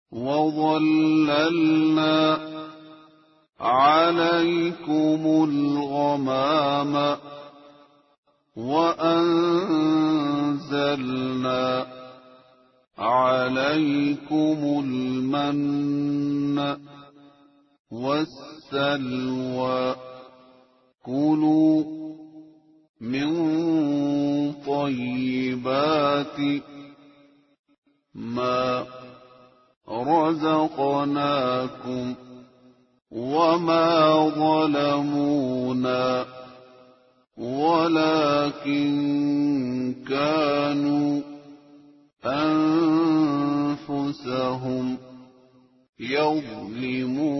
وظللنا عليكم الغمام وأنزلنا عليكم المن والسلوى كلوا من طيبات ما رزقناكم وما ظلمونا ولكن كانوا أنفسهم يظلمون.